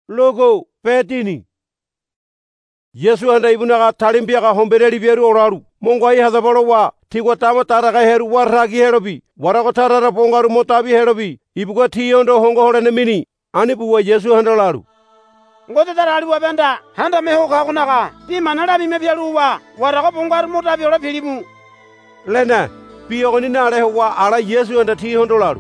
Logo petini. Yesu anda ibunaga talimpiaga hombereli beru oraru. Mongwai hadabolowa tigwa tama taraga heru warragi herobi. Warago tarara pongaru motabi herobi. Ibuga tiyondo hongo horene mini. Ani buwa Yesu handalaru. Ngote tarali wabenda handa meho kakunaga. Pi manala bime bialuwa. Warago pongaru motabi ora pilimu. Lena piyogoni nalewa ala Yesu anda tiyondolaru.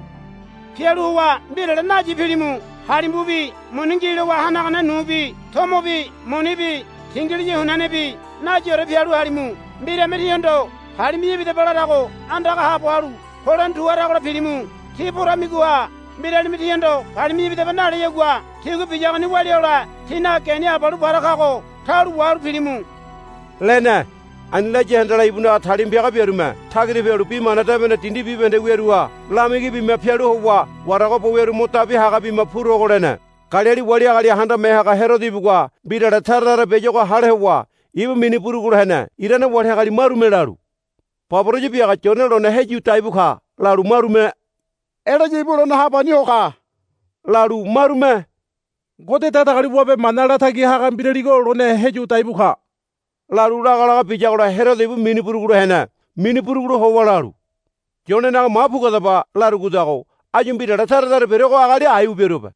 Pialuwa mbirele naji pilimu. Halimbubi muningile wa hanagana nubi. Tomobi munibi. Tingili hunanebi naji ore pialu halimu. Mbire meriyondo halimi bide balarago andaga hapo haru. Horan tuwarago pilimu. Tipura migua. Mbire meriyondo halimi bide banale yegwa. Tigu pijagani waliola. Tina keni abalu barakago. Taru waru pilimu. Lena anila jehandala ibuna talimpiaga beruma. Tagiri beru pi manata bena tindi bibende werua. Lamigi bima pialu huwa. Warago po weru motabi haga bima puro golena. Kaleri wali agali handa mehaga herodi bugwa. Bidara tarara bejogo halhewa. Ibu mini puru gurhana. Irana wali agali marumelaru. Paporoji biaga chonelo na heju taibuka. Laru marume. Era jibulo na habani hoka. Laru marume. Gote tata kali wabe manala tagi haga mbireligo lone heju taibuka. Laru ragalaga pijagola herodi ibu mini puru gurhana. Mini puru guru howa laru. Jone naga mapuka daba laru gudago. Ajum bidara tarara berego agali ayu beruba.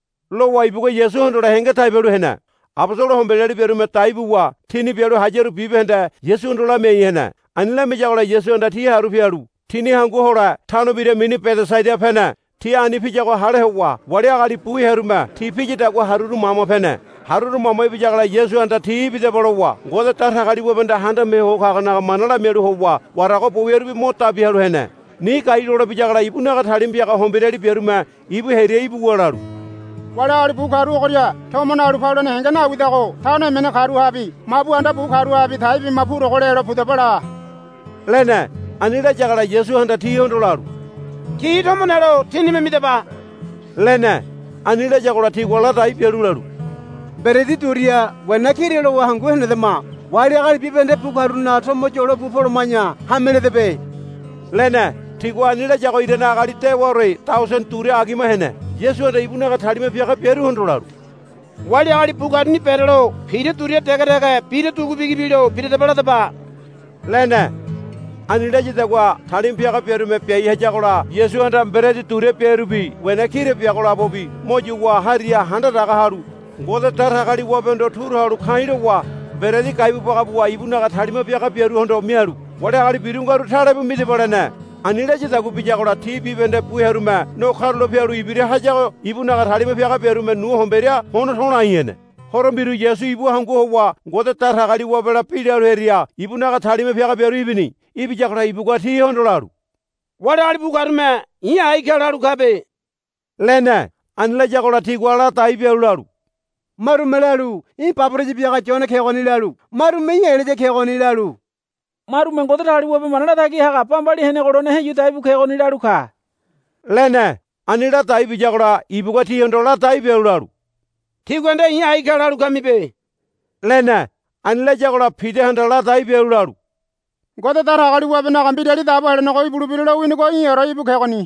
Lo wa ibugo Yesu hondola henga taiberu hena. Apostolo hombeleli beru me taibuwa. Tini beru hajeru bibenda Yesu hondola me hena. Anila mejagola Yesu honda ti haru piaru. Tini hangu hora tano bire mini peda saida pena. Ti ani pijago halewa. Wali agali pui heruma. Ti pijita kwa haruru mama pena. Haruru mama ibijagola Yesu honda ti bide bolowa. Goda tarha gali wabenda handa meho kagana manala meru howa. Warago poweru bi mota biharu hena. Ni kaidora bijagola ibu naga talimpiaga hombeleli beruma. Ibu here ibu walaru. Wala ali bukaru okoria tomona alu paulo ne hengana widago tano mena karu habi mabu anda bukaru habi thaibi mapuro kolero pudabala. Lena anila jagala Yesu handa tiyondolaru. Ki tomonalo tini memidaba. Lena anila jagala ti wala tai perularu. Beredi turia wanakiri lo wahangu henedema. Wali agali bibende bukaru na tomo jolo bufolo manya hamene debe. Lena tigwa anila jago idena agali te wore 1000 turia agima hene. Yesu anda ibuna ka thalime piaga peru hondolaru. Wali agali bukaru ni perelo. Pire turia tega pire tugu bigi bilo pire debala deba. Lena anila jidagwa thalim piaga peru me pei hajagola Yesu anda beredi turia peru bi wanakiri piagola bobi mojuwa haria handa daga haru. Goda tarha gali wabendo thuru haru khairo wa beredi kaibu pagabuwa ibuna ka thalime piaga peru hondo miaru. Wali agali birungaru tharabu mide balana. Anila jidagu bijagola TV bende puheruma no kharlo piaru ibire hajago ibuna ka thalime piaga peru me nu homberia hono thona yene. Horombiru Yesu ibu hangu howa goda tarha gali wabela pidaru heria ibuna ka thalime piaga peru ibini ibijagola ibuga ti hondolaru. Wali agali bukaru me iya aikalaru kabe. Lena anila jagola ti gwala tai perularu. Marumelaru I paporoji biaga chone khegonilaru. Marume yeleje khegonilaru. Marume ngote tali wabe manala tagi haga pambali hene golone heju taibu khegonilaru ka. Lena anila tai bijagola ibuga ti hondola tai perularu. Tigwende iya aikalaru kamibe. Lena anila jagola pide hondola tai perularu. Gote tara gali wabena kambideli dabo hele no koi bulu bilo wini ko yero ibu khegoni.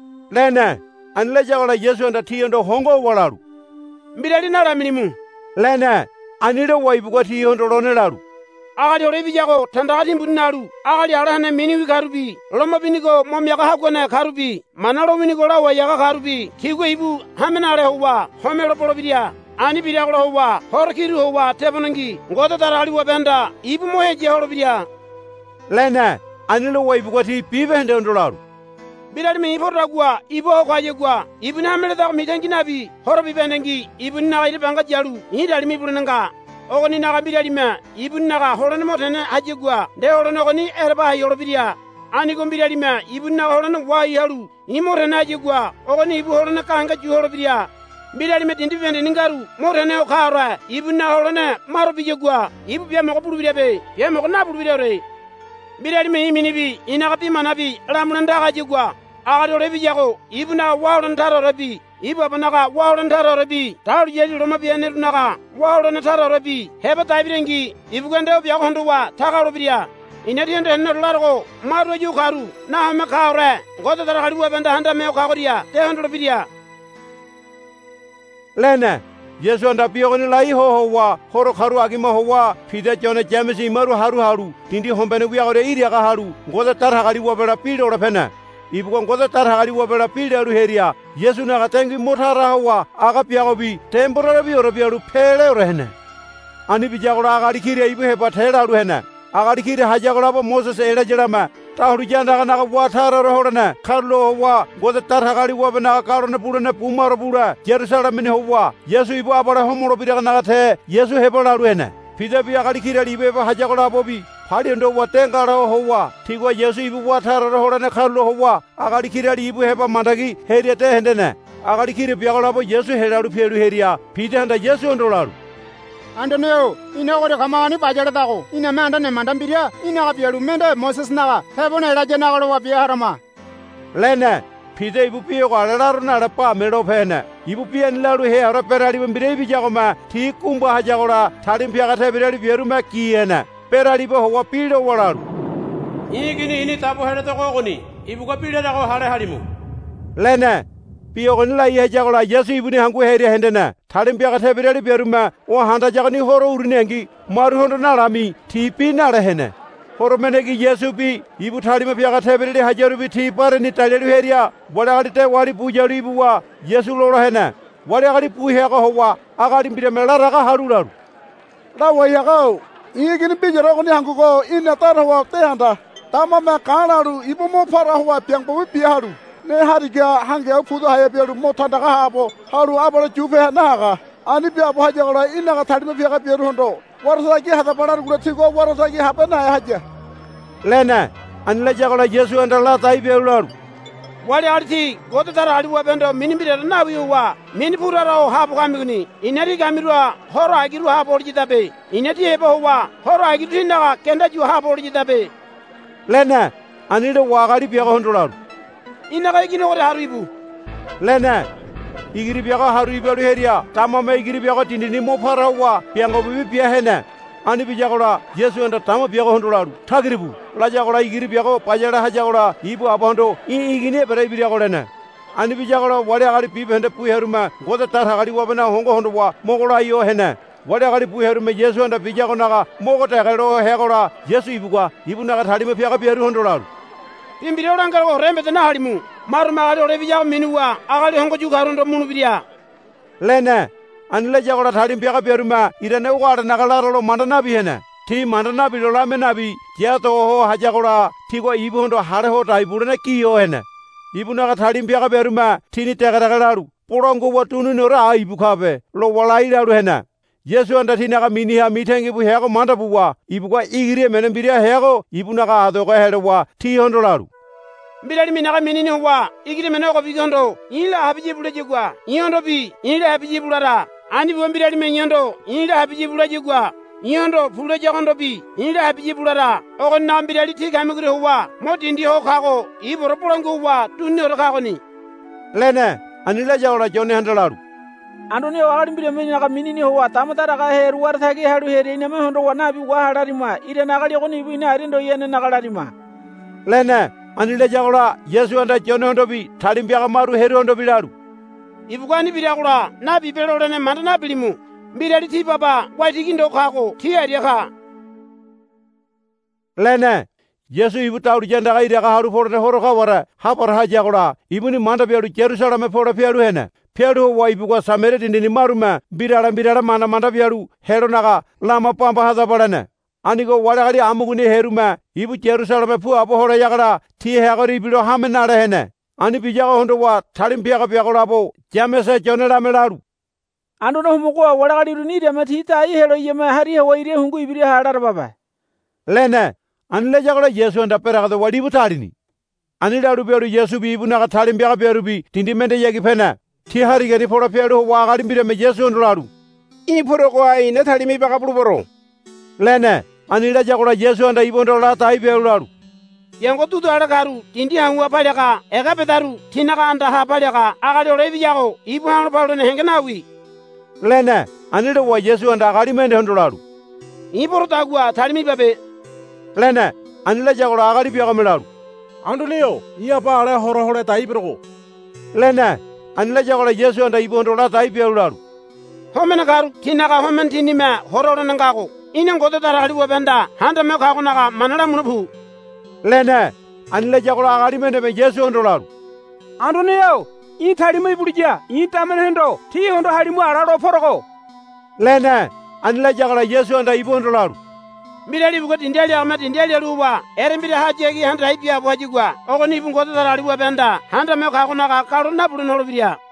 Lena anila jagola Yesu anda tiyondo hongo walaru. Mbideli nala milimu. Lena anila wa ibuga ti hondolone laru. Agali ore bijago tandagati mbunnaru. Agali arahane mini wikarubi. Loma binigo momyaga hagone karubi. Manalo binigo la wayaga karubi. Tigwe ibu hamenale huwa. Homelo polobidia. Ani bidiagolo huwa. Horkiru huwa tebonangi. Ngoto tarali wabenda. Ibu moheje holobidia. Lena anila wa ibuga ti pibe hende hondolaru. Bidali mi iporagwa. Ibu hokwaje gwa. Ibu namele dago mitangi nabi. Horobi bendengi. Ibu naga ilibanga jalu. Idali mi bulunanga. Ogoni naga bidali me ibun naga holone motene hajegwa de holone ogoni erba yorobidia ani gom bidali me ibun naga holone wayi halu imotene hajegwa ogoni ibu holone kanga ju horobidia bidali me dindi vende ningaru motene o khara ibun naga holone maro bijegwa ibu biya mo buru bidabe biya mo na buru bidare bidali me iminibi inaga bi manabi ramulanda hajegwa aga dole bijago ibun naga wawon taro rabi ibu abanaga wawon taro rabi taru yeli roma biya naga wawon taro rabi heba taibirengi ibu gande biya hondowa tagaro biya inati hende no largo maro ju karu na ma kawre goto dara haru banda handa me kawriya te hondo biya. Lena Yesu anda piogoni lai howa horo kharu agima howa phide chone chamesi maru haru tindi hombene buya gore iria ka haru ngoda tar hagari wabera pido ora phena ibuko ngoda tar hagari wabera pido ru heria Yesu na gatengi mothara howa aga piagobi temporary bi ora biaru phele ora hena ani bijagora agari khire ibu heba thera ru hena agari khire hajagora bo Moses era jera ma tahuru janda na wa thara ro horna kharlo howa ngoda tar hagari wabena karone purana pumaro pura Jerusalem ne howa Yesu ibu abara homoro bira na gathe Yesu hebara ru hena phide bi agari khire ibe ba hajagora bobi Hadindo watengara howa tigwa Yesu ibu wathara horana kharlo howa agari khirari ibu heba mandagi heriate hendene agari khire biagala bo Yesu heraru pheru heria phide handa Yesu ondolaru Andoneo ina gore kamani bajara dago ina manda ne mandambiria ina ga biaru menda Moses naga hebona rajana goro wa biharama lene phide ibu pio gararu na rapa medo phene ibu pian laru he ara perari bire bi jagoma thi kumba hajagora thadim phiagathe birari bieru ma kiena perari bo howa pido wararu igini ini tabo hele to goni ibu ko pido dago hare harimu lene pio goni la ye jagora Yesu ibu ni hangu heria hendena thadim phiagathe birari bieru ma o handa jagani horo urinengi maru hondo na rami thi pi na rehene horo menegi Yesu pi ibu thadim phiagathe birari hajaru bi thi par ni taleru heria wada te wari pujari buwa Yesu loro hena wada gari puhe ko howa agari bire mela raga haruraru la wayagao igini bijaro goni hangugo ina tarwa te handa tama me kanaru ibu mo para hwa piang bo biharu ne hariga hange fudo haya biaru mo thanda ga habo haru abara jufe na ga ani bi abo haja gora ina ga thadi me biaga biaru hondo warsa gi hada parar gura thigo warsa gi habe na haja lena anla jagala Yesu andala tai biaru wali arti goto tara adi wabendo minimbire na wiwa mini puraro hapo kamiguni inari kamirwa horo agiru hapo orjitabe inati hebo wa horo agiru tindaga kenda ju hapo orjitabe lena aniro wagari biaga hondolaru inaga igino gore haribu lena igiri biaga haribu heria tamama igiri biaga tindini mo farawa piango bibi bia hena ani bijagora Yesu anda tama biaga hondolaru thagiribu lajagora igiri biaga pajara hajagora ibu abondo igine berai biagora na ani bijagora wari agari pibende puheruma goda tar hagari wabena hongo hondo wa mogora yo hena wari agari puheruma Yesu anda bijagona ga mogota garo hegora Yesu ibugwa ibunaga thadime biaga biaru hondolaru pimbire orangara go rembe na harimu maruma gari ore biaga minuwa agari hongo jugarondo munu biria lena anila jagora thadim biaga biaruma irane wara nagalaro mandana bihena thi mandana bilola menabi jeto ho hajagora thigo ibundo hare ho tai burena kiyo hena ibunaga thadim biaga biaruma thini tegaragalaru porongo watunu nora ibu khabe lo walai daru hena Yesu anda thinaga mini ha mithengi bu hego manda buwa ibugwa igire menambiria hego ibunaga adoga herewa thi hondolaru Bilali minaga minini wa igire menoko bigondo ila habiji bulejigwa yondo bi ila habiji bulara ani bombirali menyondo ila habiji bulejigwa yondo bulejagondo bi ila habiji bulara o nambirali tikamigure wa motindi ho khago iboro pulangu wa tunno khago ni lene anila jawra jone handalaru andoni wagari mbire minaga minini ho tamatara ga heru war thagi haru heri ne hondo wana bi wa hararima ire nagali goni ibu ina arindo yene nagalarima lene anile jagora Yesu anda jone hondo bi thadim biaga maru heru hondo bilaru ibugwani biragura na bibelore ne mandana bilimu mbirali ti baba watigindo khako tiari kha lene Yesu ibu tauru janda ga ire ga haru forne horo ga wara hapar ha jagora ibuni manda biaru Jerusalem foro fiaru hena fiaru wa ibu ko samere tindini maruma birara mana manda biaru hero naga lama pamba hada barana anigo waragari amuguni heruma ibu Jerusalem fu abo horo jagara thi hagari bido hamena rehene ani bijaga hondo wa thadim biaga biagora bo jamese jonera melaru andono humuko waragari runi de mathita i hero yema hari ho ire hungu ibiri hadar baba lene anile jagara Yesu anda peraga do wadi butarini ani daru beru Yesu bi ibu naga thadim biaga beru bi tindi mende yegi pena thi hari gari foro peru wa gari bire me Yesu ondolaru i foro ko ai ne thalimi baga buru lene anila jagora Yesu anda ibondola tai beru yango tutu ala karu tindi hangwa paleka ega betaru tinaga anda ha paleka agari ore bijago ibu hanu palo ne hengenawi lene anile wa Yesu anda agari mende ondolaru i foro tagwa thalimi babe lene anila jagora agari biaga melaru andulio iya ba ala horo tai bro lene anila jagora Yesu anda ibondola tai beru homen garu tinaka homen tinime hororene ngago ine ngoto tarali wabenda handa me kago naga manala munupu lene anile jagolo agari mene be Yesu ondolaru andone yo I thali mai burja I tamen hendo ti hondo halimu araro forogo lene anile jagolo Yesu onda ibo ondolaru mbirali bugo tindiali ama tindiali luwa ere mbiri hajegi handa ipia bwajigwa ogoni bungo tarali wabenda handa me kago naga karuna bulun holobiriya